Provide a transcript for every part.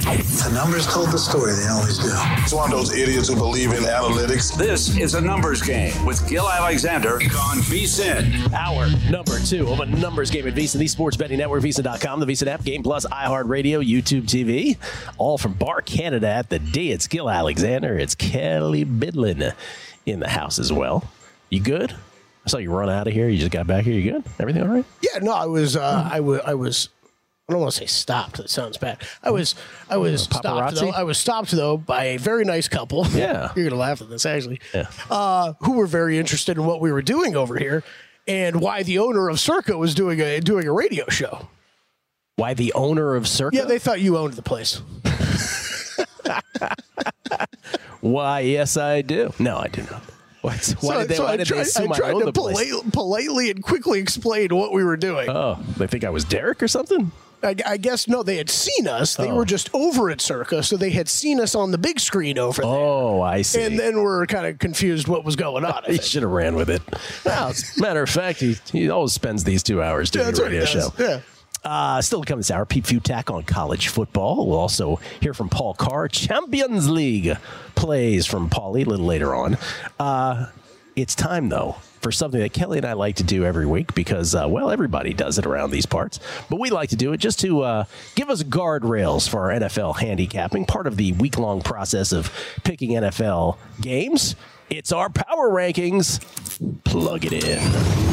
The numbers told the story. They always do. It's one of those idiots who believe in analytics. This is a numbers game with Gil Alexander on VSiN. Hour number 2 of a numbers game at VSiN, the sports betting network, VSiN.com, the VSiN app, Game Plus, iHeartRadio, YouTube TV, all from Bar Canada at the D. It's Gil Alexander. It's Kelly Bidlin in the house as well. You good? I saw you run out of here. You just got back here. You good? Everything all right? Yeah, no, I was. I don't want to say stopped. That sounds bad. I was stopped though. I was stopped though by a very nice couple. Yeah, you're gonna laugh at this actually. Yeah. Who were very interested in what we were doing over here, and why the owner of Circa was doing a radio show. Why the owner of Circa? Yeah, they thought you owned the place. Why? Yes, I do. No, I do not. Why did they assume I owned the place? Politely and quickly explain what we were doing. Oh, they think I was Derek or something? I guess, no, they had seen us. They were just over at Circa, so they had seen us on the big screen over there. Oh, I see. And then we're kind of confused what was going on. He should have ran with it. Well, as a matter of fact, he always spends these 2 hours doing a radio show. Yeah. Still to come this hour, Pete Futak on college football. We'll also hear from Paul Carr. Champions League plays from Paulie a little later on. It's time, though, for something that Kelly and I like to do every week because, everybody does it around these parts. But we like to do it just to give us guardrails for our NFL handicapping, part of the week-long process of picking NFL games. It's our power rankings. Plug it in.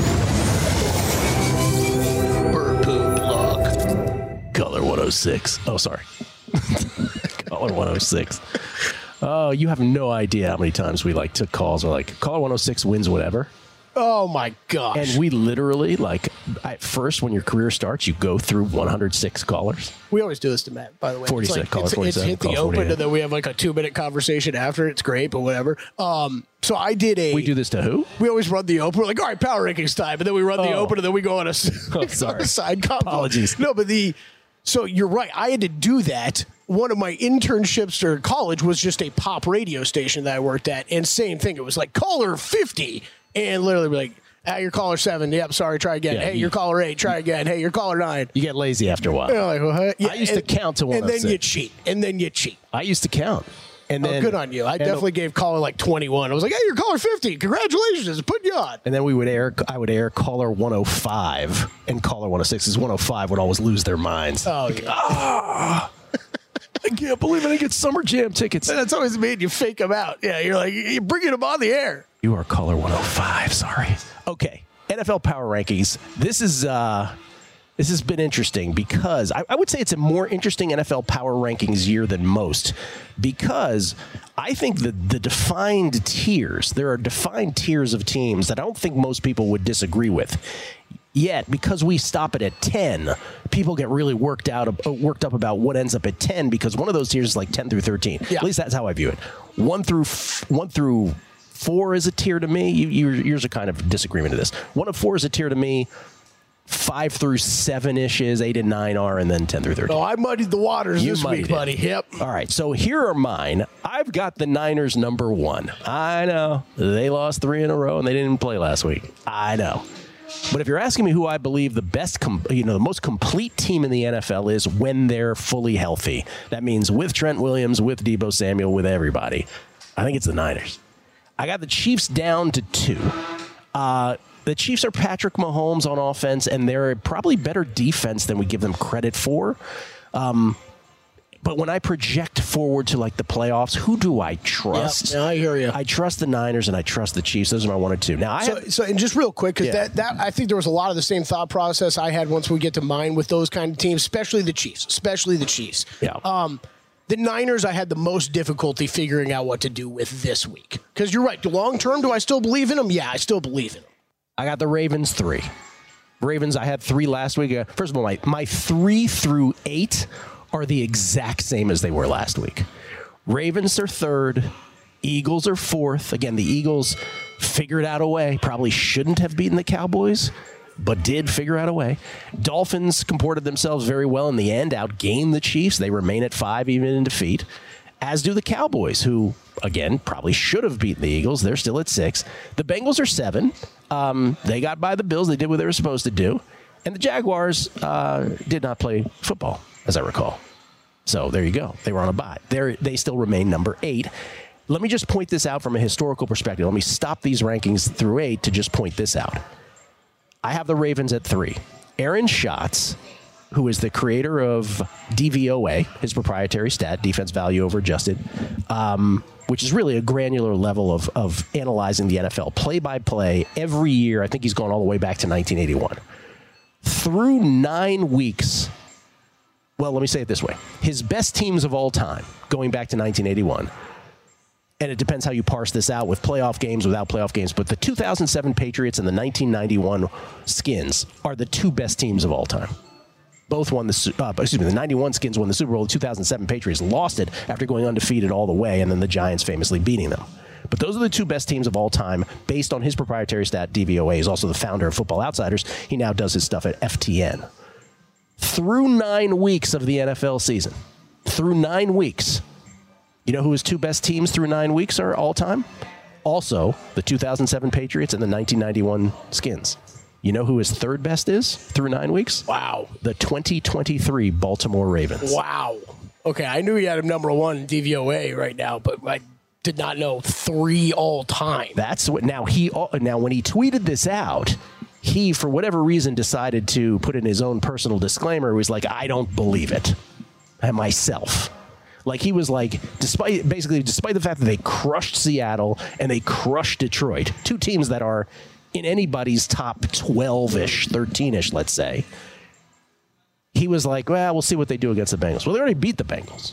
Bird poop plug. Color 106. Oh, sorry. Color 106. Oh, you have no idea how many times we took calls. We're like, caller 106 wins whatever. Oh, my gosh. And we literally, at first, when your career starts, you go through 106 callers. We always do this to Matt, by the way. 46, caller 47. It's hit the open, and then we have a 2-minute conversation after. It's great, but whatever. So I did We do this to who? We always run the open. We're like, all right, power rankings time. And then we run the open, and then we go on a side combo. Apologies. No, but so you're right. I had to do that. One of my internships during college was just a pop radio station that I worked at. And same thing. It was like caller 50. And literally be like, you're caller 7. Yep, sorry, try again. Yeah, you're caller 8. Try again. Hey, you're caller 9. You get lazy after a while. Like, what? Yeah, I used to count to 106. And then you cheat. I used to count. And then, good on you. I definitely gave caller 21. I was like, hey, you're caller 50. Congratulations. Put you on. And then I would air caller 105 and caller 106 because 105 would always lose their minds. Oh, yeah. I can't believe I didn't get Summer Jam tickets. That's always made you fake them out. Yeah, you're like, you're bringing them on the air. You are caller 105. Sorry. Okay. NFL Power Rankings. This has been interesting because I would say it's a more interesting NFL Power Rankings year than most because I think the defined tiers, there are defined tiers of teams that I don't think most people would disagree with. Yet, because we stop it at 10, people get really worked up about what ends up at 10 because one of those tiers is like 10 through 13. Yeah. At least that's how I view it. 1 through 4 is a tier to me. Yours are kind of disagreement to this. 1 of 4 is a tier to me. 5 through 7-ish is, 8 and 9 are, and then 10 through 13. Oh, I muddied the waters this week, buddy. Yep. All right, so here are mine. I've got the Niners number 1. I know. They lost 3 in a row, and they didn't play last week. I know. But if you're asking me who I believe the best, the most complete team in the NFL is when they're fully healthy, that means with Trent Williams, with Deebo Samuel, with everybody, I think it's the Niners. I got the Chiefs down to 2. The Chiefs are Patrick Mahomes on offense, and they're probably better defense than we give them credit for. But when I project forward to the playoffs, who do I trust? Yeah, I hear you. I trust the Niners and I trust the Chiefs. Those are my 1 and 2. Now, and just real quick, because that I think there was a lot of the same thought process I had once we get to mine with those kind of teams, especially the Chiefs. Yeah. The Niners, I had the most difficulty figuring out what to do with this week. Because you're right. Long term, do I still believe in them? Yeah, I still believe in them. I got the Ravens 3. Ravens, I had 3 last week. First of all, my 3 through 8 are the exact same as they were last week. Ravens are 3rd. Eagles are 4th. Again, the Eagles figured out a way. Probably shouldn't have beaten the Cowboys, but did figure out a way. Dolphins comported themselves very well in the end, outgained the Chiefs. They remain at 5 even in defeat, as do the Cowboys, who, again, probably should have beaten the Eagles. They're still at 6. The Bengals are 7. They got by the Bills. They did what they were supposed to do. And the Jaguars did not play football, as I recall. So there you go. They were on a bye. They still remain number 8. Let me just point this out from a historical perspective. Let me stop these rankings through 8 to just point this out. I have the Ravens at 3. Aaron Schatz, who is the creator of DVOA, his proprietary stat, defense value over adjusted, which is really a granular level of analyzing the NFL play-by-play every year. I think he's gone all the way back to 1981. Through 9 weeks, well, let me say it this way. His best teams of all time, going back to 1981, and it depends how you parse this out with playoff games, without playoff games, but the 2007 Patriots and the 1991 Skins are the 2 best teams of all time. Both won the 91 Skins won the Super Bowl. The 2007 Patriots lost it after going undefeated all the way, and then the Giants famously beating them. But those are the 2 best teams of all time based on his proprietary stat, DVOA. He's also the founder of Football Outsiders. He now does his stuff at FTN. Through 9 weeks of the NFL season, through 9 weeks, you know who his 2 best teams through 9 weeks are all time? Also, the 2007 Patriots and the 1991 Skins. You know who his 3rd best is through 9 weeks? Wow. The 2023 Baltimore Ravens. Wow. Okay, I knew he had him number 1 in DVOA right now, but I did not know 3 all time. That's what. Now when he tweeted this out, he for whatever reason decided to put in his own personal disclaimer. He was like, I don't believe it myself. Like he was like, despite the fact that they crushed Seattle and they crushed Detroit, 2 teams that are in anybody's top 12-ish, 13-ish, let's say, he was like, well, we'll see what they do against the Bengals. Well, they already beat the Bengals.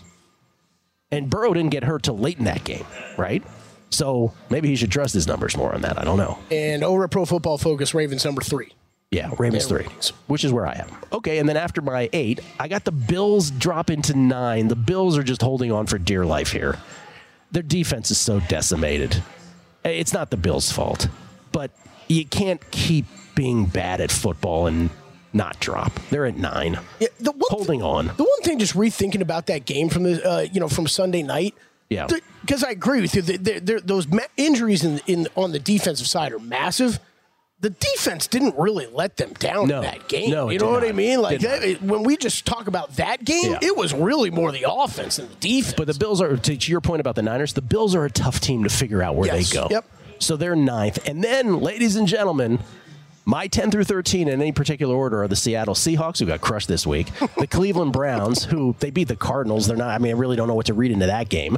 And Burrow didn't get hurt till late in that game, right? So maybe he should trust his numbers more on that. I don't know. And over at Pro Football Focus, Ravens number 3. Yeah, Ravens 3, which is where I am. Okay, and then after my 8, I got the Bills dropping to 9. The Bills are just holding on for dear life here. Their defense is so decimated. It's not the Bills' fault, but you can't keep being bad at football and not drop. They're at 9. Yeah, holding on. The one thing, just rethinking about that game from the from Sunday night. Yeah, because I agree with you. Those injuries on the defensive side are massive. The defense didn't really let them down in that game. No, you know what I mean? Like when we just talk about that game, it was really more the offense than the defense. But the Bills are, to your point about the Niners, the Bills are a tough team to figure out where they go. Yep. So they're 9th. And then, ladies and gentlemen, my 10 through 13 in any particular order are the Seattle Seahawks, who got crushed this week, the Cleveland Browns, who they beat the Cardinals. They're not, I really don't know what to read into that game.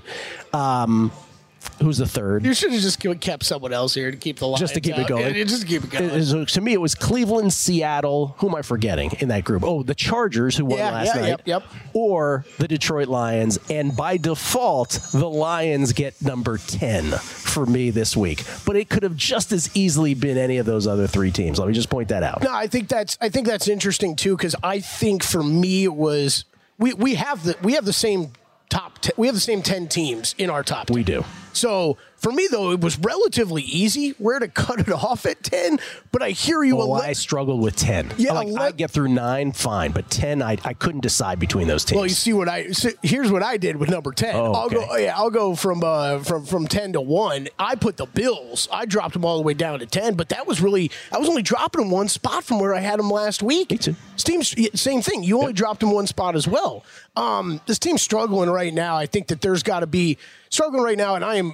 Who's the 3rd? You should have just kept someone else here to keep the line. Just to keep it going. Yeah, just to keep it going. To me, it was Cleveland, Seattle. Who am I forgetting in that group? Oh, the Chargers, who won last night. Yep. Or the Detroit Lions. And by default, the Lions get number 10 for me this week. But it could have just as easily been any of those other 3 teams. Let me just point that out. No, I think that's interesting too, because I think for me it was we have the same top 10, we have the same 10 teams in our top 10. We do. So for me, though, it was relatively easy where to cut it off at 10. But I hear you. I struggled with 10. Yeah, I get through 9, fine. But 10, I couldn't decide between those teams. Well, you see here's what I did with number 10. Oh, okay. I'll go from 10 to 1. I put the Bills. I dropped them all the way down to 10. But I was only dropping them 1 spot from where I had them last week. Me too. Same thing. You only dropped them 1 spot as well. This team's struggling right now. I think that there's got to be struggling right now, and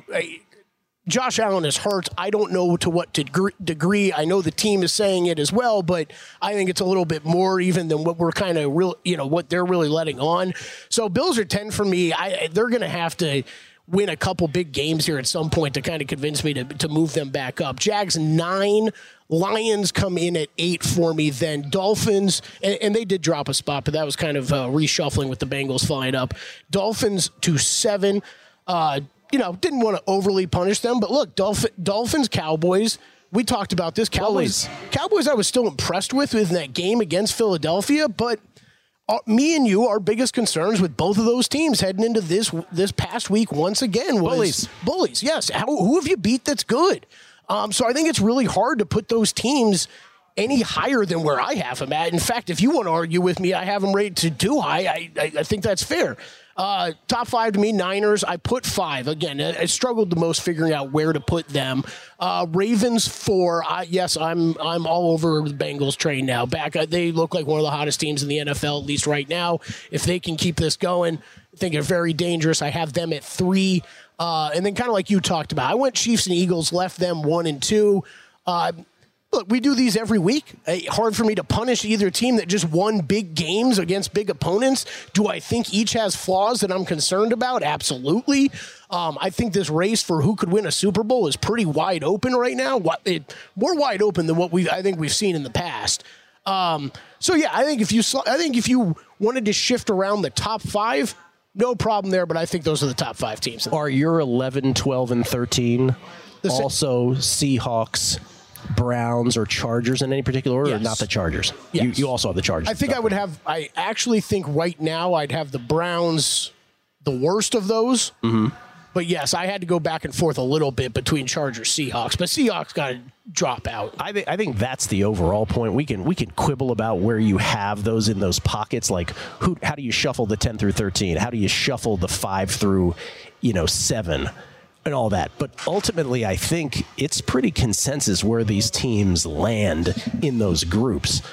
Josh Allen is hurt. I don't know to what degree. I know the team is saying it as well, but I think it's a little bit more even than what we're kind of what they're really letting on. So Bills are 10 for me. They're going to have to win a couple big games here at some point to kind of convince me to move them back up. Jags 9, Lions come in at 8 for me. Then Dolphins, and they did drop a spot, but that was kind of reshuffling with the Bengals flying up. Dolphins to 7. Didn't want to overly punish them, but look, Dolphins, Cowboys. We talked about this. Cowboys, I was still impressed with in that game against Philadelphia, but me and you, our biggest concerns with both of those teams heading into this past week once again was Bullies. Yes, who have you beat that's good? So I think it's really hard to put those teams any higher than where I have him at. In fact, if you want to argue with me, I have him rated too high. I think that's fair. Top 5 to me, Niners, I put 5. Again, I struggled the most figuring out where to put them. Ravens 4. Yes, I'm all over the Bengals train now. They look like one of the hottest teams in the NFL, at least right now. If they can keep this going, I think they're very dangerous. I have them at 3. And then kind of like you talked about, I went Chiefs and Eagles, left them 1 and 2. Look, we do these every week. Hard for me to punish either team that just won big games against big opponents. Do I think each has flaws that I'm concerned about? Absolutely. I think this race for who could win a Super Bowl is pretty wide open right now. More wide open than what I think we've seen in the past. So yeah, I think if you wanted to shift around the top 5, no problem there. But I think those are the top 5 teams. Are your 11, 12, and 13 also Seahawks, Browns, or Chargers in any particular order, yes. Or not the Chargers? Yes. You also have the Chargers. I actually think right now I'd have the Browns the worst of those. Mm-hmm. But yes, I had to go back and forth a little bit between Chargers, Seahawks. But Seahawks got to drop out. I think that's the overall point. We can quibble about where you have those in those pockets. Like how do you shuffle the 10 through 13? How do you shuffle the 5 through 7? And all that. But ultimately, I think it's pretty consensus where these teams land in those groups.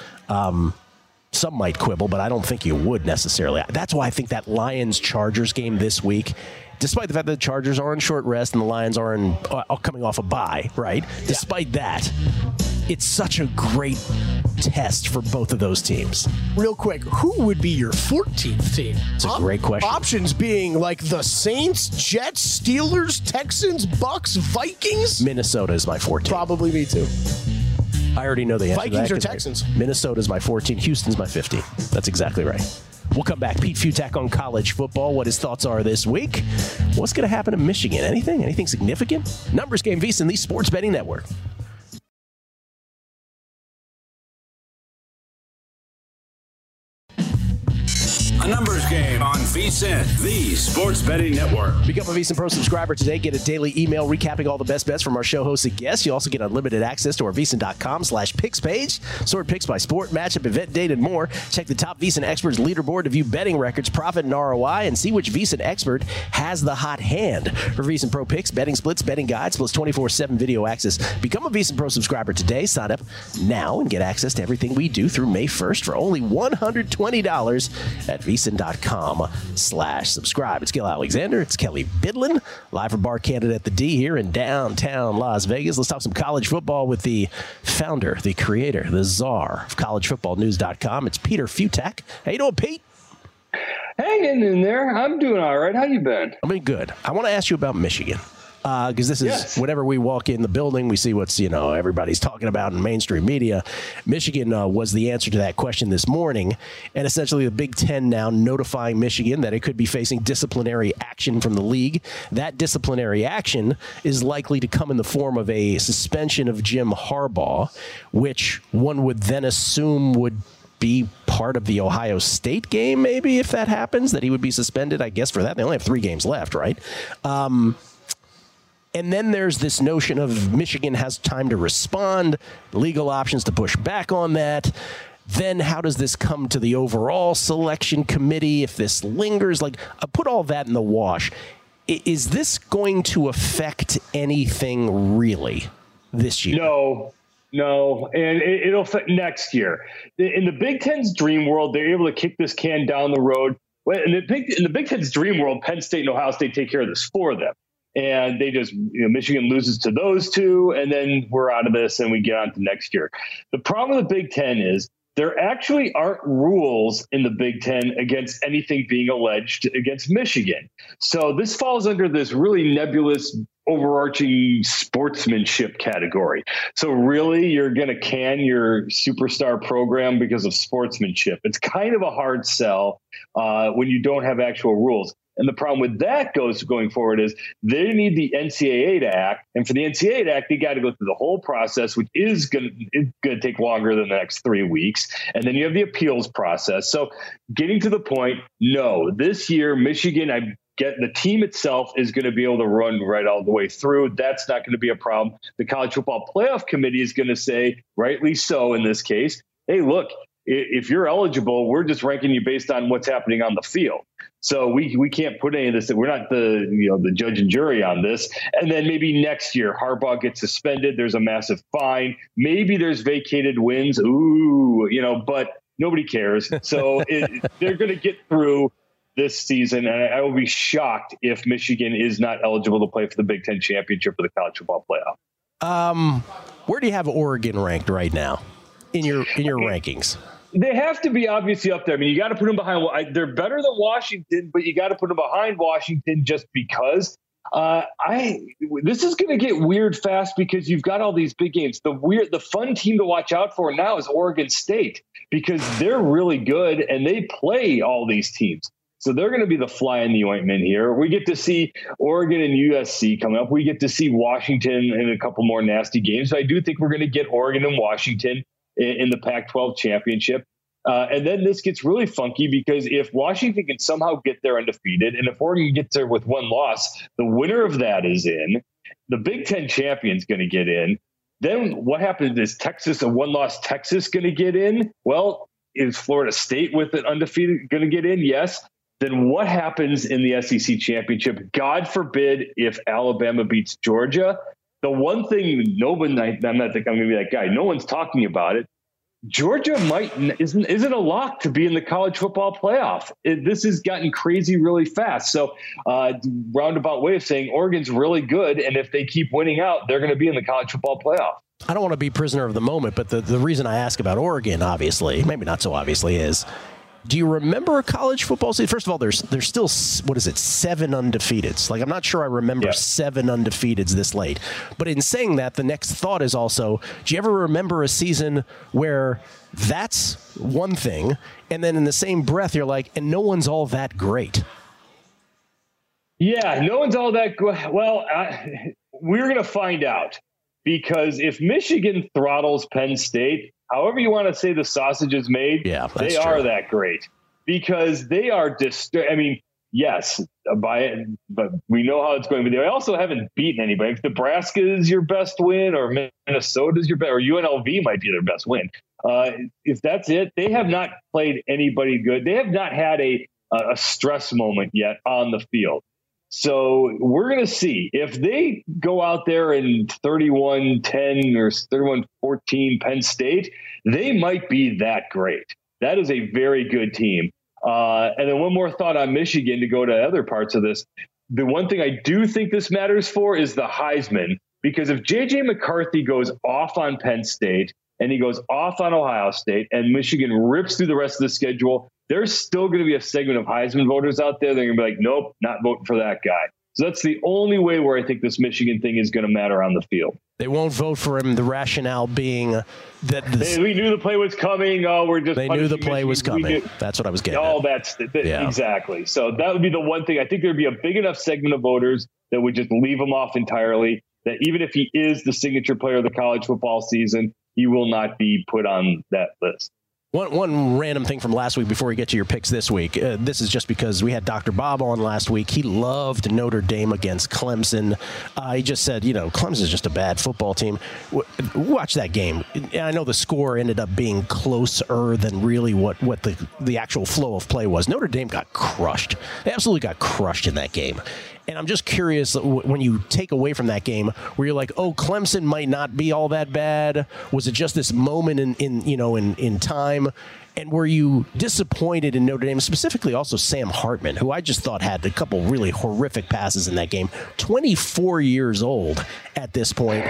Some might quibble, but I don't think you would necessarily. That's why I think that Lions-Chargers game this week, despite the fact that the Chargers are on short rest and the Lions are coming off a bye, right? Yeah. Despite that, it's such a great test for both of those teams. Real quick, who would be your 14th team? It's a great question. Options being like the Saints, Jets, Steelers, Texans, Bucks, Vikings. Minnesota is my 14th. Probably me too. I already know the answer Vikings to that. or Texans? Minnesota's my 14. Houston's my 15. That's exactly right. We'll come back. Pete Futak on college football, what his thoughts are this week. What's going to happen in Michigan? Anything significant? Numbers Game VSiN, the Sports Betting Network. A numbers game on VSiN, the Sports Betting Network. Become a VSiN Pro subscriber today. Get a daily email recapping all the best bets from our show hosts and guests. You also get unlimited access to our VSiN.com/picks page. Sort picks by sport, matchup, event, date, and more. Check the top VSiN experts leaderboard to view betting records, profit, and ROI, and see which VSiN expert has the hot hand. For VSiN Pro picks, betting splits, betting guides, plus 24/7 video access. Become a VSiN Pro subscriber today. Sign up now and get access to everything we do through May 1st for only $120 at VSiN.com/subscribe. It's Gil Alexander. It's Kelly Bidlin, live from Bar Canada at the D here in downtown Las Vegas. Let's talk some college football with the founder, the creator, the czar of collegefootballnews.com. It's Peter Futak. How you doing, Pete? Hanging in there. I'm doing all right. How you been? I've been good. I want to ask you about Michigan. Because this is, whenever we walk in the building, we see what's, everybody's talking about in mainstream media. Michigan was the answer to that question this morning. And essentially the Big Ten now notifying Michigan that it could be facing disciplinary action from the league. That disciplinary action is likely to come in the form of a suspension of Jim Harbaugh, which one would then assume would be part of the Ohio State game, maybe, if that happens, that he would be suspended, I guess, for that. They only have 3 games left, right? And then there's this notion of Michigan has time to respond, legal options to push back on that. Then how does this come to the overall selection committee if this lingers? Put all that in the wash. Is this going to affect anything really this year? No, and it'll affect next year. In the Big Ten's dream world, they're able to kick this can down the road. In the Big Ten's dream world, Penn State and Ohio State take care of this for them. And they just, Michigan loses to those 2, and then we're out of this and we get on to next year. The problem with the Big Ten is there actually aren't rules in the Big Ten against anything being alleged against Michigan. So this falls under this really nebulous, overarching sportsmanship category. So really, you're going to can your superstar program because of sportsmanship. It's kind of a hard sell when you don't have actual rules. And the problem with that going forward is they need the NCAA to act. And for the NCAA to act, they got to go through the whole process, which is going to take longer than the next 3 weeks. And then you have the appeals process. So getting to the point, no, this year, Michigan, I the team itself is going to be able to run right all the way through. That's not going to be a problem. The College Football Playoff Committee is going to say, rightly so in this case, hey, look, if you're eligible, we're just ranking you based on what's happening on the field. So we can't put any of this. We're not the judge and jury on this. And then maybe next year, Harbaugh gets suspended. There's a massive fine. Maybe there's vacated wins. But nobody cares. So they're going to get through this season. And I will be shocked if Michigan is not eligible to play for the Big Ten championship for the college football playoff. Where do you have Oregon ranked right now in your rankings? They have to be obviously up there. I mean, you got to put them behind. They're better than Washington, but you got to put them behind Washington just because. This is going to get weird fast because you've got all these big games. The fun team to watch out for now is Oregon State because they're really good and they play all these teams. So they're going to be the fly in the ointment here. We get to see Oregon and USC coming up. We get to see Washington in a couple more nasty games. So I do think we're going to get Oregon and Washington in the Pac-12 championship. And then this gets really funky because if Washington can somehow get there undefeated, and if Oregon gets there with one loss, the winner of that is in. The Big Ten champion's going to get in. Then what happens is Texas, a one-loss Texas, going to get in? Well, is Florida State with it undefeated going to get in? Yes. Then what happens in the SEC championship? God forbid if Alabama beats Georgia. The one thing I'm not thinking I'm going to be that guy. No one's talking about it. Georgia isn't a lock to be in the college football playoff. This has gotten crazy really fast. So roundabout way of saying Oregon's really good. And if they keep winning out, they're going to be in the college football playoff. I don't want to be prisoner of the moment, but the reason I ask about Oregon, obviously, maybe not so obviously, is do you remember a college football season? First of all, there's still, 7 undefeateds. Like, I'm not sure I remember 7 undefeateds this late. But in saying that, the next thought is also, do you ever remember a season where that's one thing, and then in the same breath, you're like, and no one's all that great? Yeah, no one's all that good. Well, we're going to find out. Because if Michigan throttles Penn State, however you want to say the sausage is made, they are that great because they are yes, but we know how it's going. But they also haven't beaten anybody. If Nebraska is your best win or Minnesota is your best, or UNLV might be their best win. If that's it, they have not played anybody good. They have not had a stress moment yet on the field. So we're going to see if they go out there in 31-10 or 31-14 Penn State, they might be that great. That is a very good team. And then one more thought on Michigan to go to other parts of this. The one thing I do think this matters for is the Heisman, because if J.J. McCarthy goes off on Penn State and he goes off on Ohio State and Michigan rips through the rest of the schedule, there's still going to be a segment of Heisman voters out there. They're going to be like, nope, not voting for that guy. So that's the only way where I think this Michigan thing is going to matter on the field. They won't vote for him. The rationale being that we knew the play was coming. They knew the play was coming. That's what I was getting at. Exactly. So that would be the one thing. I think there'd be a big enough segment of voters that would just leave him off entirely, that even if he is the signature player of the college football season, he will not be put on that list. One random thing from last week before we get to your picks this week. This is just because we had Dr. Bob on last week. He loved Notre Dame against Clemson. He just said, Clemson is just a bad football team. Watch that game. And I know the score ended up being closer than really what the actual flow of play was. Notre Dame got crushed. They absolutely got crushed in that game. And I'm just curious, when you take away from that game where you're like, oh, Clemson might not be all that bad. Was it just this moment in time? And were you disappointed in Notre Dame, specifically also Sam Hartman, who I just thought had a couple really horrific passes in that game, 24 years old at this point.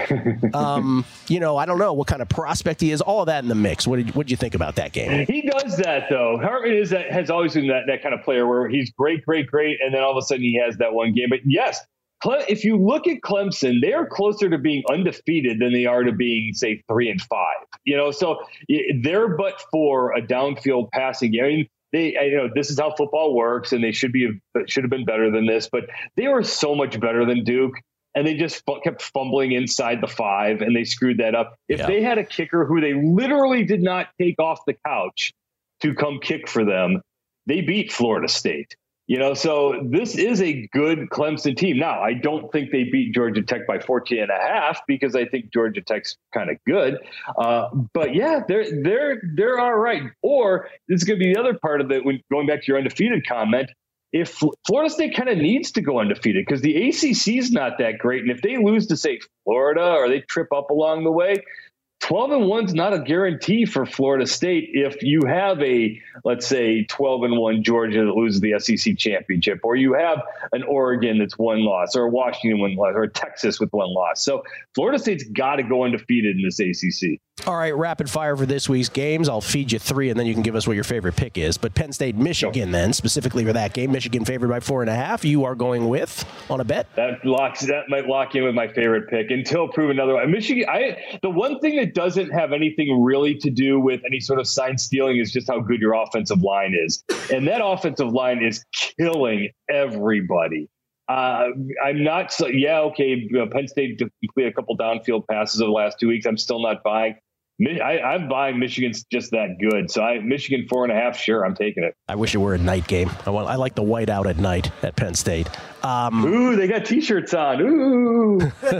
I don't know what kind of prospect he is, all of that in the mix. What did you think about that game? He does that, though. Hartman has always been that kind of player where he's great, and then all of a sudden he has that one game. But yes, if you look at Clemson, they're closer to being undefeated than they are to being, say, 3-5. So they're but for a downfield passing game. I mean, this is how football works, and they should have been better than this. But they were so much better than Duke, and they just kept fumbling inside the 5, and they screwed that up. If they had a kicker who they literally did not take off the couch to come kick for them, they beat Florida State. So this is a good Clemson team. Now, I don't think they beat Georgia Tech by 14.5 because I think Georgia Tech's kind of good. But yeah, they're all right. Or this is going to be the other part of it. When going back to your undefeated comment, if Florida State kind of needs to go undefeated because the ACC is not that great, and if they lose to say Florida or they trip up along the way, 12-1 is not a guarantee for Florida State. If you have a, let's say, 12-1 Georgia that loses the SEC championship, or you have an Oregon that's one loss, or a Washington one loss, or Texas with one loss. So Florida State's got to go undefeated in this ACC. All right, rapid fire for this week's games. I'll feed you 3, and then you can give us what your favorite pick is. But Penn State, Michigan, then, specifically for that game. Michigan favored by 4.5. You are going with on a bet? That might lock in with my favorite pick until proven otherwise. Michigan, the one thing that doesn't have anything really to do with any sort of sign stealing is just how good your offensive line is. And that offensive line is killing everybody. I'm not so, Penn State completed a couple downfield passes over the last 2 weeks. I'm still not buying. I'm buying Michigan's just that good. So Michigan 4.5, sure, I'm taking it. I wish it were a night game. I like the white out at night at Penn State. Ooh, they got T-shirts on. Ooh.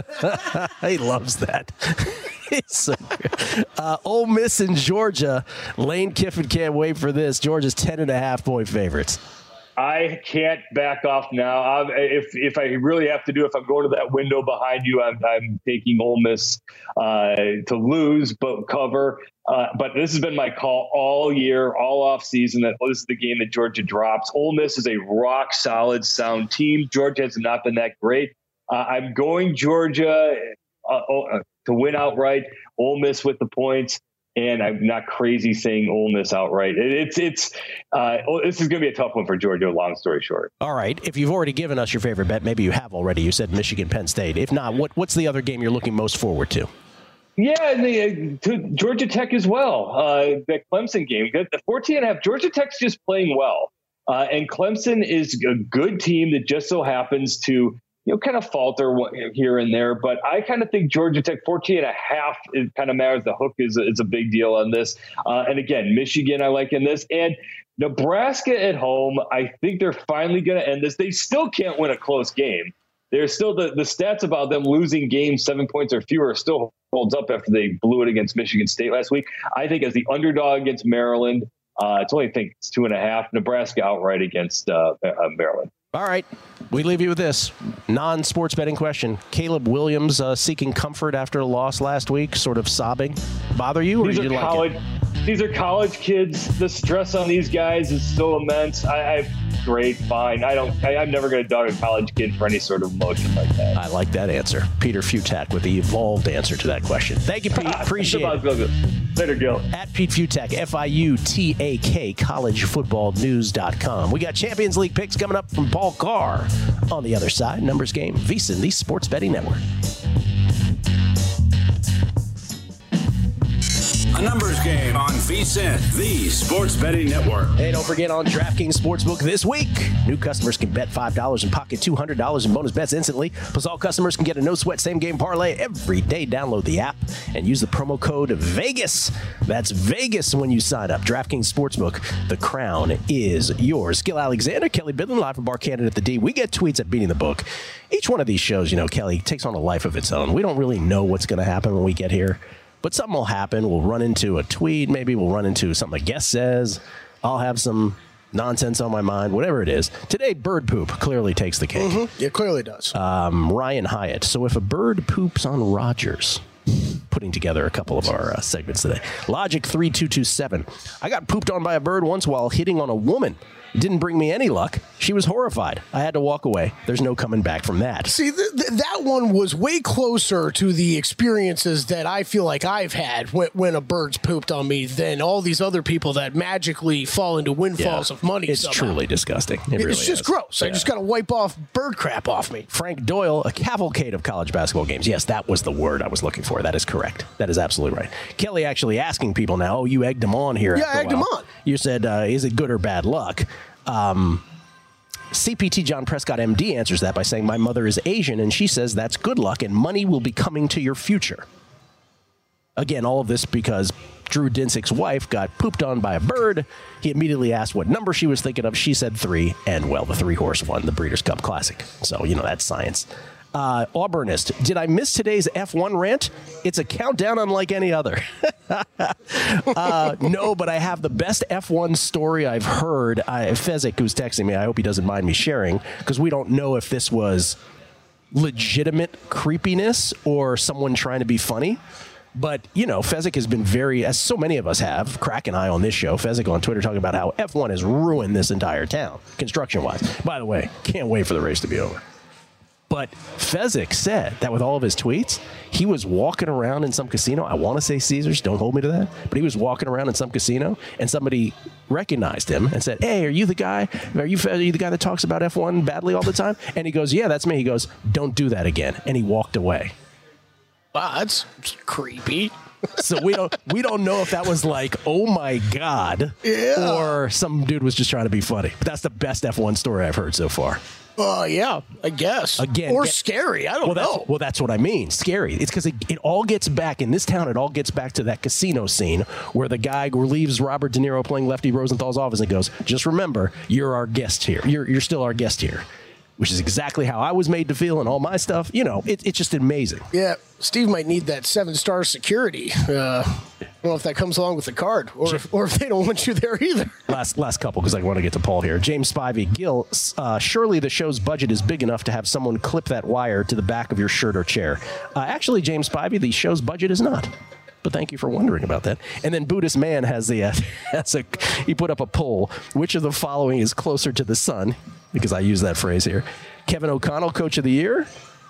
He loves that. It's so good. Ole Miss and Georgia. Lane Kiffin can't wait for this. Georgia's 10.5-point favorites. I can't back off now. If I really have to if I'm going to that window behind you, I'm taking Ole Miss to lose but cover. But this has been my call all year, all off season, that this is the game that Georgia drops. Ole Miss is a rock solid, sound team. Georgia has not been that great. I'm going Georgia to win outright. Ole Miss with the points. And I'm not crazy saying Ole Miss outright. This is going to be a tough one for Georgia, long story short. All right. If you've already given us your favorite bet, maybe you have already. You said Michigan, Penn State. If not, what's the other game you're looking most forward to? Yeah, to Georgia Tech as well. The Clemson game. The 14.5, Georgia Tech's just playing well. And Clemson is a good team that just so happens to kind of falter here and there, but I kind of think Georgia Tech 14.5 it kind of matters. The hook is a big deal on this. And again, Michigan I like in this, and Nebraska at home. I think they're finally going to end this. They still can't win a close game. There's still the stats about them losing games 7 points or fewer still holds up after they blew it against Michigan State last week. I think as the underdog against Maryland, it's 2.5. Nebraska outright against Maryland. All right. We leave you with this non-sports betting question. Caleb Williams seeking comfort after a loss last week, sort of sobbing. Bother you, or did you like it? These are college kids. The stress on these guys is so immense. Great, fine. I'm never going to dog a college kid for any sort of emotion like that. I like that answer. Peter Futak with the evolved answer to that question. Thank you, Pete. Appreciate it. Later, Gil. At Pete Futak, FIUTAK, collegefootballnews.com. We got Champions League picks coming up from Paul Carr. On the other side, numbers game, VSiN, the Sports Betting Network. A numbers game on VSiN, the Sports Betting Network. Hey, don't forget on DraftKings Sportsbook this week, new customers can bet $5 and pocket $200 in bonus bets instantly. Plus, all customers can get a no-sweat same-game parlay every day. Download the app and use the promo code VEGAS. That's VEGAS when you sign up. DraftKings Sportsbook, the crown is yours. Gil Alexander, Kelly Bidlin, live from Bar Canada at the D. We get tweets at Beating the Book. Each one of these shows, Kelly, takes on a life of its own. We don't really know what's going to happen when we get here. But something will happen. We'll run into a tweet. Maybe we'll run into something a guest says. I'll have some nonsense on my mind, whatever it is. Today, bird poop clearly takes the cake. Mm-hmm. It clearly does. Ryan Hyatt. So if a bird poops on Rogers, putting together a couple of our segments today. Logic 3227. I got pooped on by a bird once while hitting on a woman. It didn't bring me any luck. She was horrified. I had to walk away. There's no coming back from that. See, that one was way closer to the experiences that I feel like I've had when a bird's pooped on me than all these other people that magically fall into windfalls of money. It's somehow. Truly disgusting. It's just gross. Yeah. I just got to wipe off bird crap off me. Frank Doyle, a cavalcade of college basketball games. Yes, that was the word I was looking for. That is correct. That is absolutely right. Kelly actually asking people now, oh, you egged him on here. Yeah, I egged him on. You said, is it good or bad luck? CPT John Prescott MD answers that by saying, my mother is Asian, and she says that's good luck and money will be coming to your future. Again, all of this because Drew Dinsick's wife got pooped on by a bird. He immediately asked what number she was thinking of. She said 3, and, well, the 3-horse won the Breeders' Cup Classic. So, that's science. Auburnist, did I miss today's F1 rant? It's a countdown unlike any other. No, but I have the best F1 story I've heard. Fezzik, who's texting me, I hope he doesn't mind me sharing, because we don't know if this was legitimate creepiness or someone trying to be funny. But, Fezzik has been as so many of us have, Crack and I on this show, Fezzik on Twitter talking about how F1 has ruined this entire town, construction-wise. By the way, can't wait for the race to be over. But Fezzik said that with all of his tweets, he was walking around in some casino. I want to say Caesars. Don't hold me to that. But he was walking around in some casino, and somebody recognized him and said, "Hey, are you the guy? Are you the guy that talks about F1 badly all the time?" And he goes, "Yeah, that's me." He goes, "Don't do that again." And he walked away. Wow, that's creepy. So we don't know if that was like, oh my God, or some dude was just trying to be funny. But that's the best F1 story I've heard so far. Yeah, I guess. Again, or scary. I don't know. That's what I mean. Scary. It's because it all gets back in this town. It all gets back to that casino scene where the guy leaves Robert De Niro playing Lefty Rosenthal's office and goes, "Just remember, you're our guest here. You're still our guest here." Which is exactly how I was made to feel and all my stuff. It's just amazing. Yeah, Steve might need that 7-star security. I don't know if that comes along with the card or if they don't want you there either. Last couple, because I want to get to Paul here. James Spivey, Gil, surely the show's budget is big enough to have someone clip that wire to the back of your shirt or chair. Actually, James Spivey, the show's budget is not. But thank you for wondering about that. And then Buddhist Man has he put up a poll. Which of the following is closer to the sun? Because I use that phrase here. Kevin O'Connell, Coach of the Year.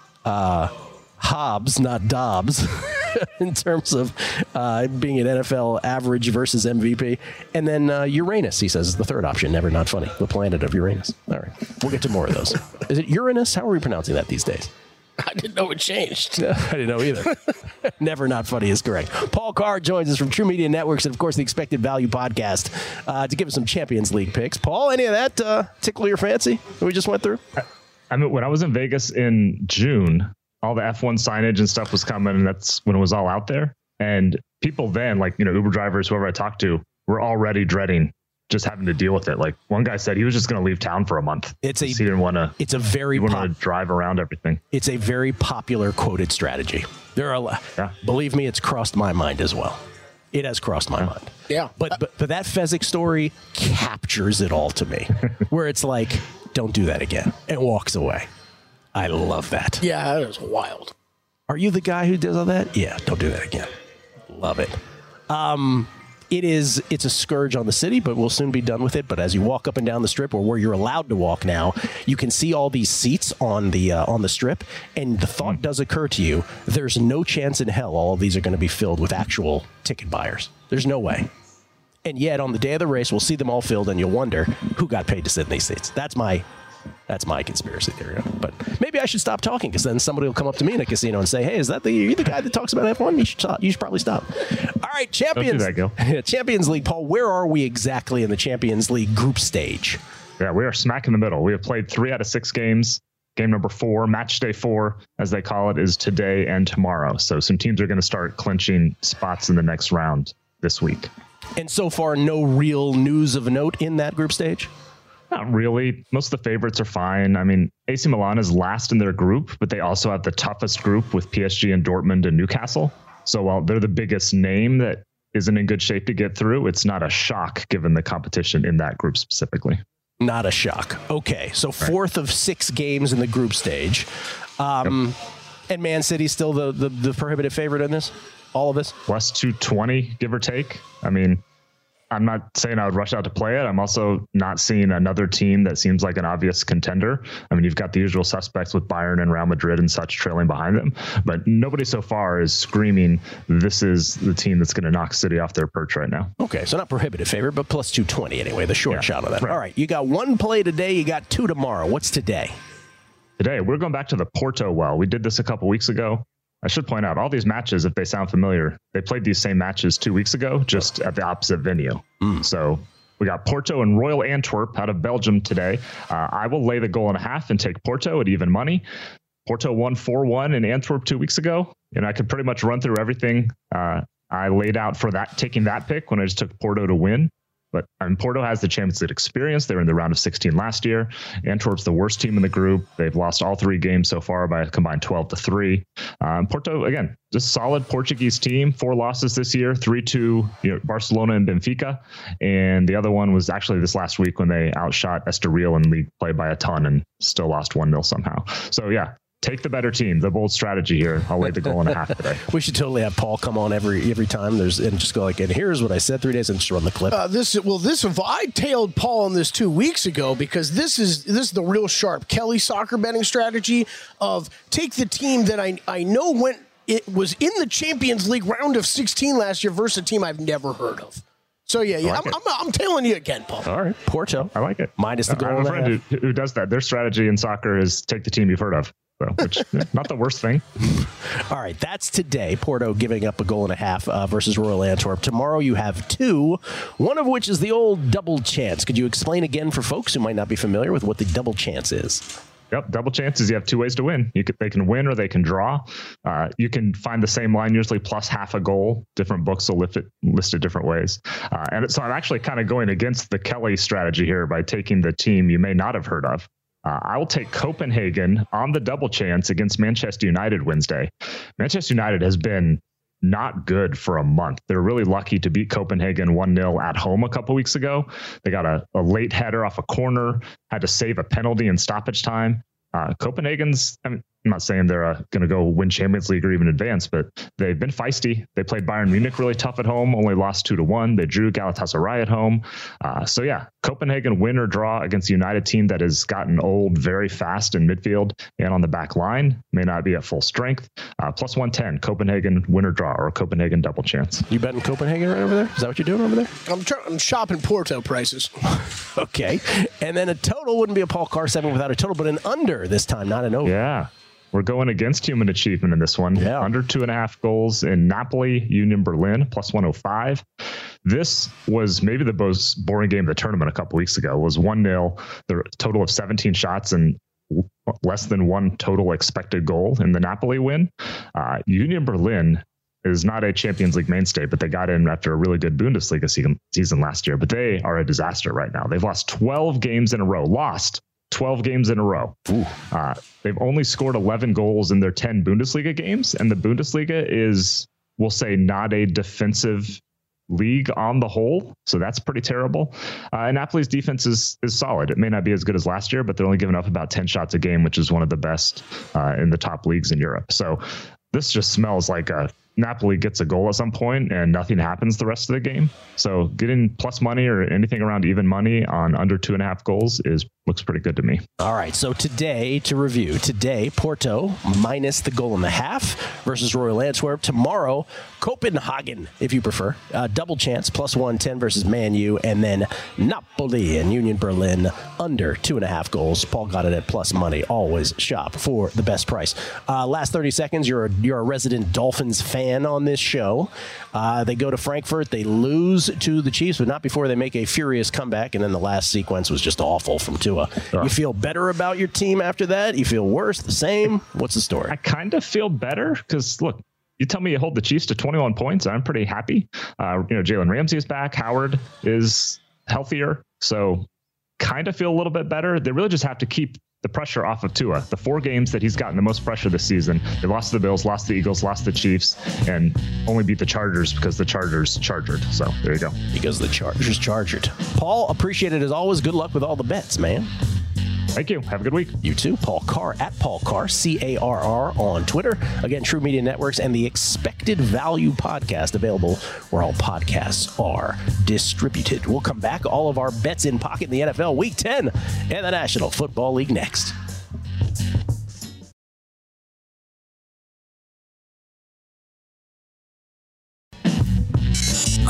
Hobbs, not Dobbs, in terms of being an NFL average versus MVP. And then Uranus, he says, is the third option. Never not funny. The planet of Uranus. All right. We'll get to more of those. Is it Uranus? How are we pronouncing that these days? I didn't know it changed. I didn't know either. Never not funny is correct. Paul Carr joins us from True Media Networks and, of course, the Expected Value podcast to give us some Champions League picks. Paul, any of that tickle your fancy that we just went through? I mean, when I was in Vegas in June, all the F1 signage and stuff was coming, and that's when it was all out there. And people then, like, Uber drivers, whoever I talked to, were already dreading just having to deal with it. Like, one guy said he was just going to leave town for a month. He didn't want to drive around everything. It's a very popular quoted strategy. There are believe me, it's crossed my mind as well. It has crossed my mind. Yeah. But that Fezzik story captures it all to me, where it's like, don't do that again, and walks away. I love that. Yeah, that is wild. Are you the guy who does all that? Yeah, don't do that again. Love it. It's a scourge on the city, but we'll soon be done with it. But as you walk up and down the strip, or where you're allowed to walk now, you can see all these seats on the strip, and the thought does occur to you, there's no chance in hell all of these are going to be filled with actual ticket buyers. There's no way. And yet, on the day of the race, we'll see them all filled, and you'll wonder who got paid to sit in these seats. That's my conspiracy theory. But maybe I should stop talking, because then somebody will come up to me in a casino and say, "Hey, are you the guy that talks about F1? You should probably stop." All right, Champions. Don't do that, Gil. Champions League, Paul. Where are we exactly in the Champions League group stage? Yeah, we are smack in the middle. We have played 3 out of 6 games. Game number 4, match day 4, as they call it, is today and tomorrow. So some teams are going to start clinching spots in the next round this week. And so far, no real news of note in that group stage? Not really. Most of the favorites are fine. I mean, AC Milan is last in their group, but they also have the toughest group with PSG and Dortmund and Newcastle. So while they're the biggest name that isn't in good shape to get through, it's not a shock given the competition in that group specifically. Not a shock. Okay, so 4th of 6 games in the group stage. And Man City's still the prohibitive favorite in this? All of this? Plus 220, give or take. I mean, I'm not saying I would rush out to play it. I'm also not seeing another team that seems like an obvious contender. I mean, you've got the usual suspects with Bayern and Real Madrid and such trailing behind them, but nobody so far is screaming, this is the team that's going to knock City off their perch right now. Okay, so not prohibitive favorite, but plus 220 anyway, the short shot on that. Right. All right, you got 1 play today, you got 2 tomorrow. What's today? Today, we're going back to the Porto well. We did this a couple weeks ago. I should point out, all these matches, if they sound familiar, they played these same matches 2 weeks ago, just at the opposite venue. So we got Porto and Royal Antwerp out of Belgium today. I will lay the 1.5 and take Porto at even money. Porto won 4-1 in Antwerp 2 weeks ago, and I could pretty much run through everything I laid out for that, taking that pick when I just took Porto to win. But Porto has the Champions League experience. They were in the round of 16 last year. Antwerp's the worst team in the group. They've lost all 3 games so far by a combined 12-3. Porto, again, just solid Portuguese team. 4 losses this year, 3 to Barcelona and Benfica. And the other one was actually this last week when they outshot Estoril in league play by a ton and still lost 1-0 somehow. So, yeah. Take the better team, the bold strategy here. I'll lay the goal and a half today. We should totally have Paul come on every time and just go like, and here's what I said 3 days and just run the clip. I tailed Paul on this 2 weeks ago because this is the real sharp Kelly soccer betting strategy of take the team that I know it was in the Champions League round of 16 last year versus a team I've never heard of. So, I'm tailing you again, Paul. All right, Porto. I like it. Minus the goal. I have a friend who does that. Their strategy in soccer is take the team you've heard of. Which not the worst thing. All right, that's today. Porto giving up a goal and a half versus Royal Antwerp. Tomorrow you have 2, one of which is the old double chance. Could you explain again for folks who might not be familiar with what the double chance is? Yep, double chances. You have 2 ways to win. They can win or they can draw. You can find the same line, usually plus half a goal. Different books will list it different ways. So I'm actually kind of going against the Kelly strategy here by taking the team you may not have heard of. I will take Copenhagen on the double chance against Manchester United Wednesday. Manchester United has been not good for a month. They're really lucky to beat Copenhagen 1-0 at home a couple weeks ago. They got a late header off a corner, had to save a penalty in stoppage time. Copenhagen's, I'm not saying they're going to go win Champions League or even advance, but they've been feisty. They played Bayern Munich really tough at home, only lost 2-1. They drew Galatasaray at home. Copenhagen win or draw against a United team that has gotten old very fast in midfield and on the back line. May not be at full strength. Plus 110, Copenhagen win or draw, or Copenhagen double chance. You betting Copenhagen right over there? Is that what you're doing over there? I'm shopping Porto prices. Okay. And then a total wouldn't be a Paul Carr 7 without a total, but an under this time, not an over. Yeah. We're going against human achievement in this one. Yeah. Under 2.5 goals in Napoli, Union Berlin, plus 105. This was maybe the most boring game of the tournament a couple weeks ago. It was 1-0, the total of 17 shots and less than 1 total expected goal in the Napoli win. Union Berlin is not a Champions League mainstay, but they got in after a really good Bundesliga season last year. But they are a disaster right now. They've lost 12 games in a row. They've only scored 11 goals in their 10 Bundesliga games. And the Bundesliga is, we'll say, not a defensive league on the whole. So that's pretty terrible. And Napoli's defense is solid. It may not be as good as last year, but they're only giving up about 10 shots a game, which is one of the best in the top leagues in Europe. So this just smells like Napoli gets a goal at some point and nothing happens the rest of the game. So getting plus money or anything around even money on under 2.5 goals looks pretty good to me. All right. So today, to review, Porto minus the goal and a half versus Royal Antwerp. Tomorrow, Copenhagen, if you prefer. Double chance, plus 110 versus Man U. And then Napoli and Union Berlin under 2.5 goals. Paul got it at plus money. Always shop for the best price. Last 30 seconds, you're a resident Dolphins fan on this show. They go to Frankfurt. They lose to the Chiefs, but not before they make a furious comeback. And then the last sequence was just awful from Tua. You feel better about your team after that? You feel worse? The same? What's the story? I kind of feel better because, look, you tell me you hold the Chiefs to 21 points. I'm pretty happy. Jalen Ramsey is back. Howard is healthier. So kind of feel a little bit better. They really just have to keep the pressure off of Tua. The 4 games that he's gotten the most pressure this season, they lost to the Bills, lost to the Eagles, lost to the Chiefs, and only beat the Chargers because the Chargers chargered. So there you go. Because the Chargers chargered. Paul, appreciate it as always. Good luck with all the bets, man. Thank you. Have a good week. You too. Paul Carr at Paul Carr, CARR on Twitter. Again, True Media Networks and the Expected Value podcast available where all podcasts are distributed. We'll come back. All of our bets in pocket in the NFL Week 10 and the National Football League next.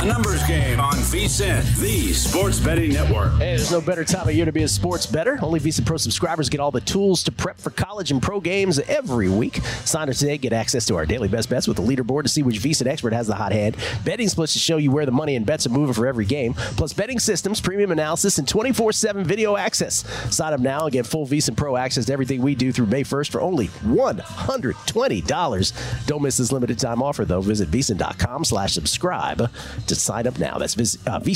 A numbers game on VSiN, the sports betting network. Hey, there's no better time of year to be a sports bettor. Only VSiN Pro subscribers get all the tools to prep for college and pro games every week. Sign up today, get access to our daily best bets with the leaderboard to see which VSiN expert has the hot hand. Betting splits to show you where the money and bets are moving for every game. Plus betting systems, premium analysis, and 24/7 video access. Sign up now and get full VSiN Pro access to everything we do through May 1st for only $120. Don't miss this limited time offer, though. Visit VSiN.com/subscribe to sign up now. That's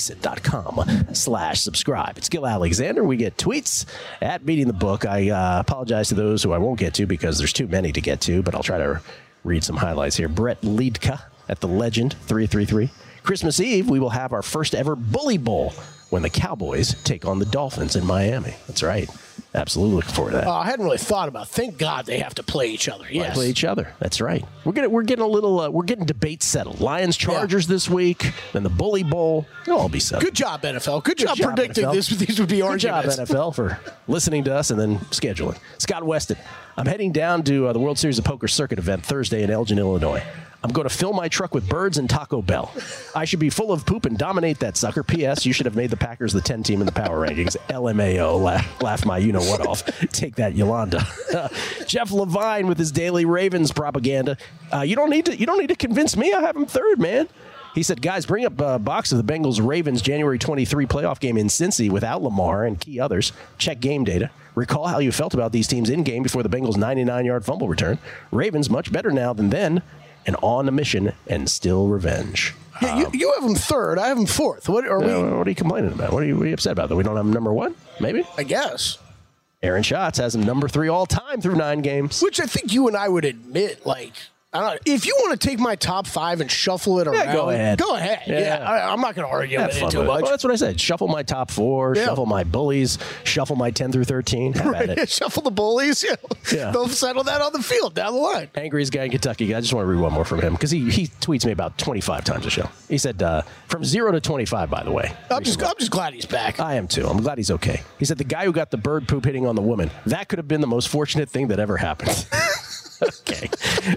VSiN.com/subscribe. It's Gil Alexander. We get tweets at Beating the Book. I apologize to those who I won't get to because there's too many to get to, but I'll try to read some highlights here. Brett Liedka at the Legend 333. Christmas Eve, we will have our first ever Bully Bowl when the Cowboys take on the Dolphins in Miami. That's right. Absolutely looking forward to that. I hadn't really thought about. Thank God they have to play each other. Yes, play each other. That's right. We're getting a little. We're getting debates settled. Lions Chargers this week, then the Bully Bowl. It'll all be settled. Good job, NFL. Good job predicting NFL. these would be arguments. Good job, NFL, for listening to us and then scheduling. Scott Weston. I'm heading down to the World Series of Poker Circuit event Thursday in Elgin, Illinois. I'm going to fill my truck with birds and Taco Bell. I should be full of poop and dominate that sucker. P.S. You should have made the Packers the 10 team in the power rankings. LMAO. Laugh my you-know-what off. Take that, Yolanda. Jeff Levine with his daily Ravens propaganda. You don't need to convince me. I have him third, man. He said, guys, bring up a box of the Bengals-Ravens January 23 playoff game in Cincy without Lamar and key others. Check game data. Recall how you felt about these teams in game before the Bengals' 99-yard fumble return. Ravens much better now than then, and on a mission and still revenge. Yeah, you have him third. I have him fourth. What are you complaining about? What are you upset about? That we don't have him number one? Maybe? I guess. Aaron Schatz has him number 3 all time through 9 games. Which I think you and I would admit, like, I don't know, if you want to take my top 5 and shuffle it around, go ahead. Go ahead. Yeah. I'm not going to argue with it too much. Well, that's what I said. Shuffle my top 4, shuffle my bullies, shuffle my 10 through 13. Have at it. Shuffle the bullies. Yeah. They'll settle that on the field down the line. Angriest guy in Kentucky. I just want to read one more from him because he tweets me about 25 times a show. He said, from 0 to 25, by the way. I'm just glad he's back. I am too. I'm glad he's okay. He said, the guy who got the bird poop hitting on the woman, that could have been the most fortunate thing that ever happened. Okay.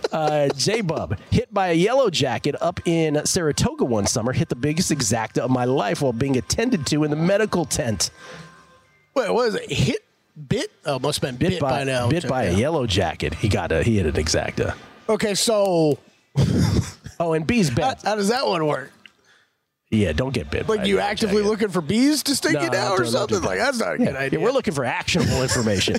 J-Bub, hit by a yellow jacket up in Saratoga one summer, hit the biggest exacta of my life while being attended to in the medical tent. Wait, what is it? Bit? Oh, must have been bit by now. Bit by a yellow jacket. He hit an exacta. Okay, so. Oh, and bees bet. How does that one work? Yeah, don't get bit. Like, you actively looking for bees to sting you down or something? Like, that's not a good idea. Yeah, we're looking for actionable information.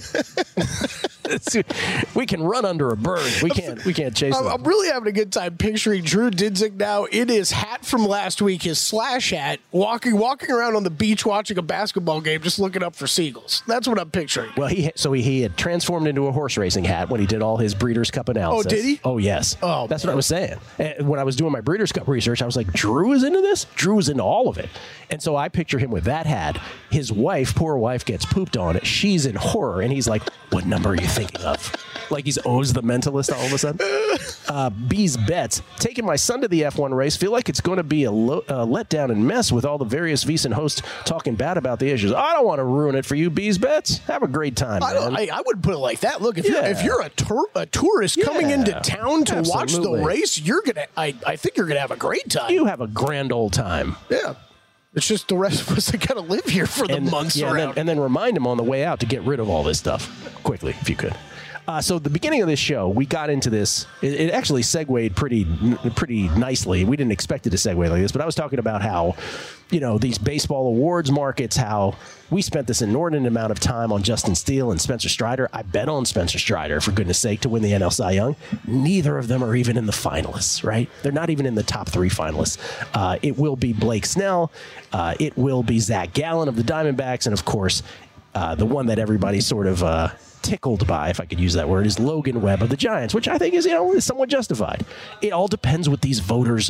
We can run under a bird. We can't chase them. I'm really having a good time picturing Drew Dinsick now in his hat from last week, his Slash hat, walking around on the beach watching a basketball game, just looking up for seagulls. That's what I'm picturing. Well, he had transformed into a horse racing hat when he did all his Breeders' Cup analysis. Oh, did he? Oh, yes. Oh, that's what I was saying. And when I was doing my Breeders' Cup research, I was like, Drew is into this? Drew is into all of it. And so I picture him with that hat. His wife, poor wife, gets pooped on. She's in horror, and he's like, what number are you thinking of? Like he's Oz the Mentalist all of a sudden. Bees bets. Taking my son to the F1 race. Feel like it's going to be a letdown and mess with all the various VSiN hosts talking bad about the issues. I don't want to ruin it for you, Bees bets. Have a great time, man. I wouldn't put it like that. Look, if you're a tourist coming into town to watch the race, I think you're gonna have a great time. You have a grand old time. Yeah. It's just the rest of us that got to live here for the months around. And then remind him on the way out to get rid of all this stuff quickly, if you could. So the beginning of this show, we got into this. It actually segued pretty nicely. We didn't expect it to segue like this, but I was talking about how, these baseball awards markets, how we spent this inordinate amount of time on Justin Steele and Spencer Strider. I bet on Spencer Strider, for goodness sake, to win the NL Cy Young. Neither of them are even in the finalists, right? They're not even in the top 3 finalists. It will be Blake Snell. It will be Zach Gallen of the Diamondbacks. And, of course, the one that everybody sort of tickled by, if I could use that word, is Logan Webb of the Giants, which I think is somewhat justified. It all depends what these voters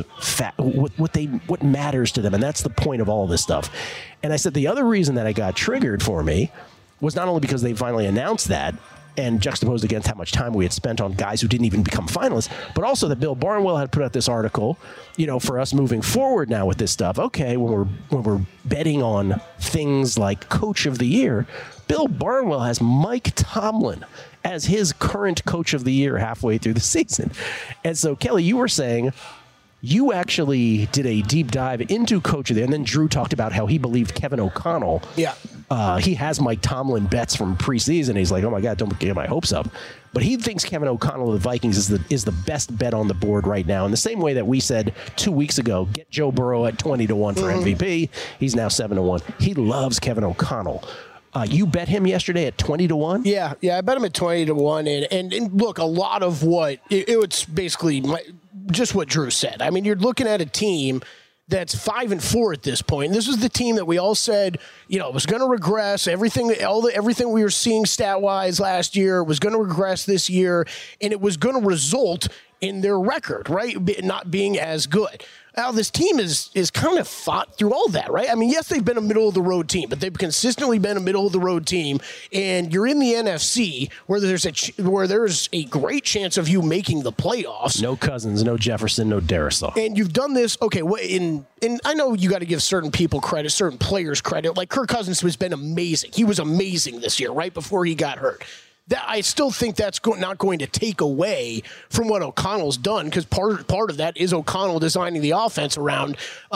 what matters to them, and that's the point of all this stuff. And I said the other reason that it got triggered for me was not only because they finally announced that and juxtaposed against how much time we had spent on guys who didn't even become finalists, but also that Bill Barnwell had put out this article, for us moving forward now with this stuff. Okay, when we're betting on things like Coach of the Year, Bill Barnwell has Mike Tomlin as his current Coach of the Year halfway through the season. And so, Kelly, you were saying You actually did a deep dive into Coach of the Year, and then Drew talked about how he believed Kevin O'Connell. Yeah. He has Mike Tomlin bets from preseason. He's like, oh my God, don't get my hopes up. But he thinks Kevin O'Connell of the Vikings is the best bet on the board right now. In the same way that we said 2 weeks ago, get Joe Burrow at 20-1 for MVP. He's now 7-1. He loves Kevin O'Connell. You bet him yesterday at 20-1? Yeah, I bet him at 20-1. And look, a lot of what it's basically just what Drew said. I mean, you're looking at a team that's 5-4 at this point. And this was the team that we all said, was going to regress. Everything we were seeing stat-wise last year was going to regress this year, and it was going to result in their record, right, not being as good. Now, this team is kind of fought through all that, right? I mean, yes, they've been a middle-of-the-road team, but they've consistently been a middle-of-the-road team, and you're in the NFC where there's a great chance of you making the playoffs. No Cousins, no Jefferson, no Darisaw. And you've done this, okay, and I know you got to give certain people credit, certain players credit. Like Kirk Cousins has been amazing. He was amazing this year, right before he got hurt. That I still think that's not going to take away from what O'Connell's done, because part of that is O'Connell designing the offense around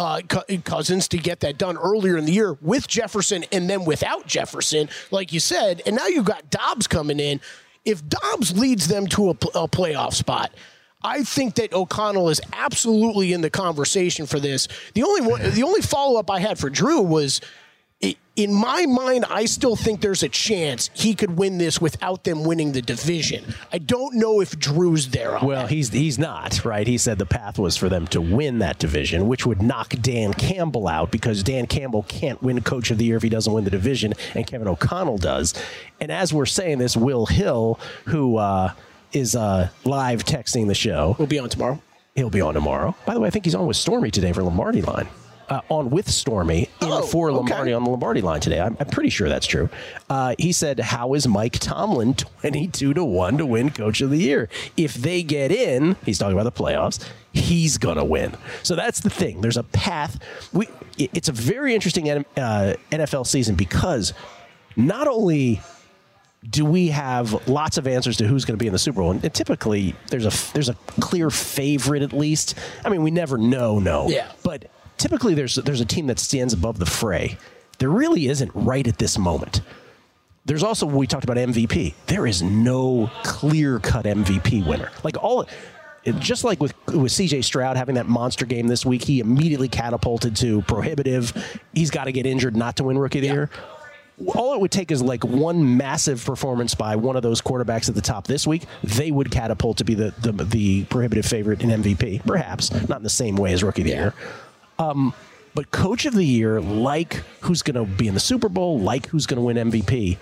Cousins to get that done earlier in the year with Jefferson and then without Jefferson, like you said. And now you've got Dobbs coming in. If Dobbs leads them to a playoff spot, I think that O'Connell is absolutely in the conversation for this. The only follow-up I had for Drew was, in my mind, I still think there's a chance he could win this without them winning the division. I don't know if Drew's there on that. He's not, right? He said the path was for them to win that division, which would knock Dan Campbell out, because Dan Campbell can't win Coach of the Year if he doesn't win the division, and Kevin O'Connell does. And as we're saying this, Will Hill, who is live texting the show. We'll be on tomorrow. He'll be on tomorrow. By the way, I think he's on with Stormy today for Lombardi Line. On with Stormy for Lombardi on the Lombardi Line today. I'm pretty sure that's true. He said, how is Mike Tomlin 22-1 to win Coach of the Year? If they get in, he's talking about the playoffs, he's going to win. So that's the thing. There's a path. It's a very interesting NFL season, because not only do we have lots of answers to who's going to be in the Super Bowl, and typically there's a clear favorite at least. I mean, we never know. Yeah. But typically there's a team that stands above the fray. There really isn't right at this moment. There's also, we talked about MVP. There is no clear-cut MVP winner. Just like with C.J. Stroud having that monster game this week, he immediately catapulted to prohibitive. He's got to get injured not to win Rookie of the Year. All it would take is like one massive performance by one of those quarterbacks at the top this week. They would catapult to be the prohibitive favorite in MVP. Perhaps not in the same way as Rookie of the Year. But Coach of the Year, like who's going to be in the Super Bowl, like who's going to win MVP,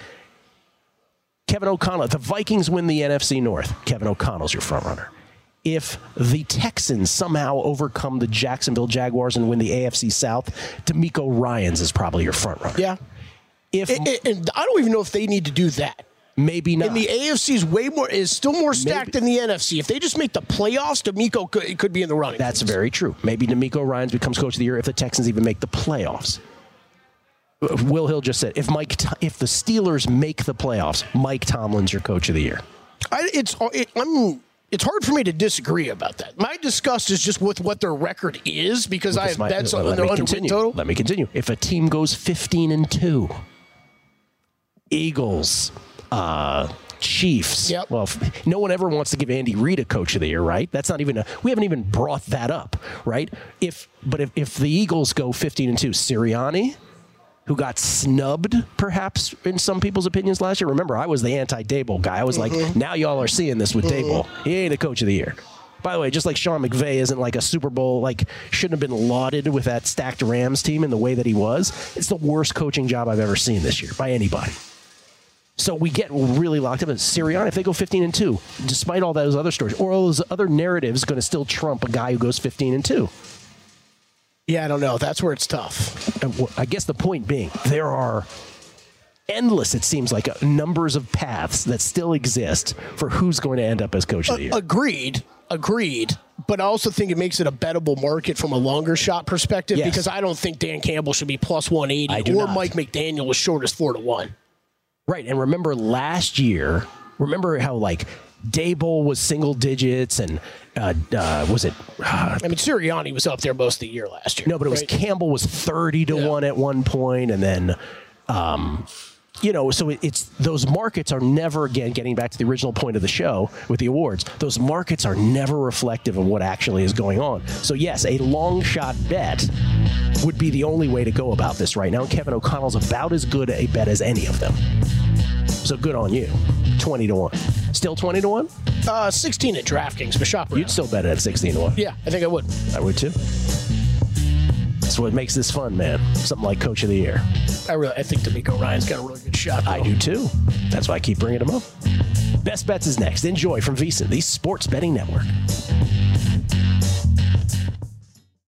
Kevin O'Connell. If the Vikings win the NFC North, Kevin O'Connell's your front runner. If the Texans somehow overcome the Jacksonville Jaguars and win the AFC South, DeMeco Ryans is probably your front runner. Yeah. And I don't even know if they need to do that. Maybe not. And the AFC is still more stacked than the NFC. If they just make the playoffs, DeMeco could be in the running. That's very true. Maybe DeMeco Ryans becomes Coach of the Year if the Texans even make the playoffs. Will Hill just said, if the Steelers make the playoffs, Mike Tomlin's your Coach of the Year. It's hard for me to disagree about that. My disgust is just with what their record is, because I have bets on their win total. Let me continue. If a team goes 15-2, Eagles, Chiefs. Yep. Well, no one ever wants to give Andy Reid a Coach of the Year, right? That's not even we haven't even brought that up, right? If the Eagles go 15-2, Sirianni, who got snubbed, perhaps, in some people's opinions last year. Remember, I was the anti-Daboll guy. I was like, now y'all are seeing this with Daboll. He ain't a Coach of the Year. By the way, just like Sean McVay isn't like a Super Bowl, shouldn't have been lauded with that stacked Rams team in the way that he was. It's the worst coaching job I've ever seen this year by anybody. So we get really locked up in Sirianni. If they go 15-2, despite all those other stories, or all those other narratives, going to still trump a guy who goes 15-2. Yeah, I don't know. That's where it's tough. I guess the point being, there are endless, it seems like, numbers of paths that still exist for who's going to end up as Coach of the Year. Agreed. But I also think it makes it a bettable market from a longer shot perspective, because I don't think Dan Campbell should be plus 180 or Mike McDaniel was short as 4-1. Right, and remember last year, how Dable was single digits, and was it? I mean, Sirianni was up there most of the year last year. No, but it was right? Campbell was 30-1 at one point, and then. So it's those markets are never, again, getting back to the original point of the show with the awards, those markets are never reflective of what actually is going on. So, yes, a long shot bet would be the only way to go about this right now. Kevin O'Connell's about as good a bet as any of them. So good on you. 20-1. Still 20-1? 16 at DraftKings, but shop around. You'd still bet it at 16-1. Yeah, I think I would. I would too. That's what makes this fun, man. Something like Coach of the Year. I think D'Amico Ryan's got a really good shot, though. I do too. That's why I keep bringing him up. Best Bets is next. Enjoy from VSiN, the Sports Betting Network.